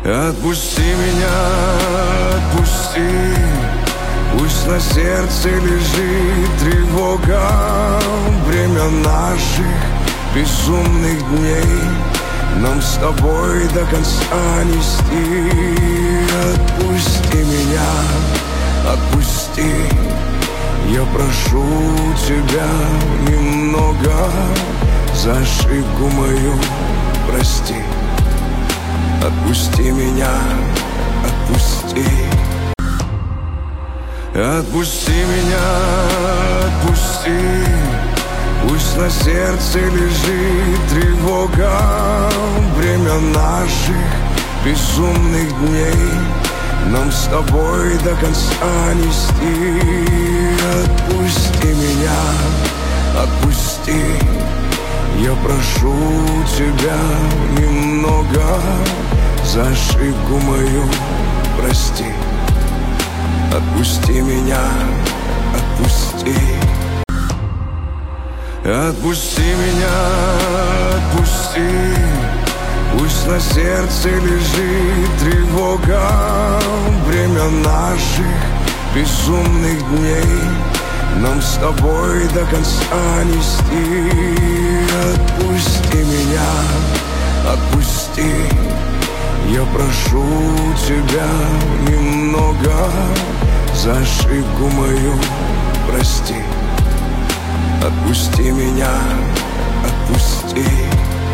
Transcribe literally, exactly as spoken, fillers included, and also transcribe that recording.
Отпусти меня, отпусти. Пусть на сердце лежит тревога. Время наших безумных дней нам с тобой до конца нести. Отпусти меня, отпусти. Я прошу тебя немного. За ошибку мою прости. Отпусти меня, отпусти. Отпусти меня, отпусти. Пусть на сердце лежит тревога. Время наших безумных дней нам с тобой до конца нести. Отпусти меня, отпусти. Я прошу тебя немного. За ошибку мою прости. Отпусти меня, отпусти. Отпусти меня, отпусти. Пусть на сердце лежит тревога. Время наших безумных дней нам с тобой до конца нести. Отпусти меня, отпусти. Я прошу тебя немного. За ошибку мою прости. Отпусти меня, отпусти.